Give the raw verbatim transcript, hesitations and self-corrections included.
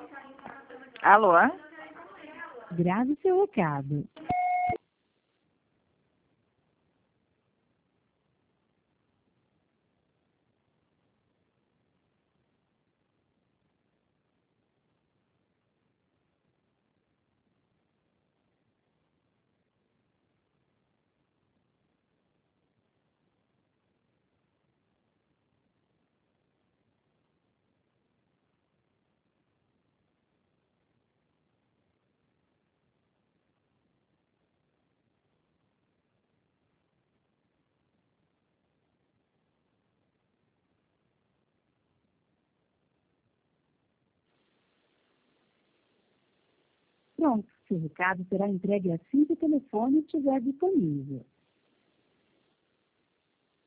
Alô? Grave seu recado. Pronto, seu recado será entregue assim que o telefone estiver disponível.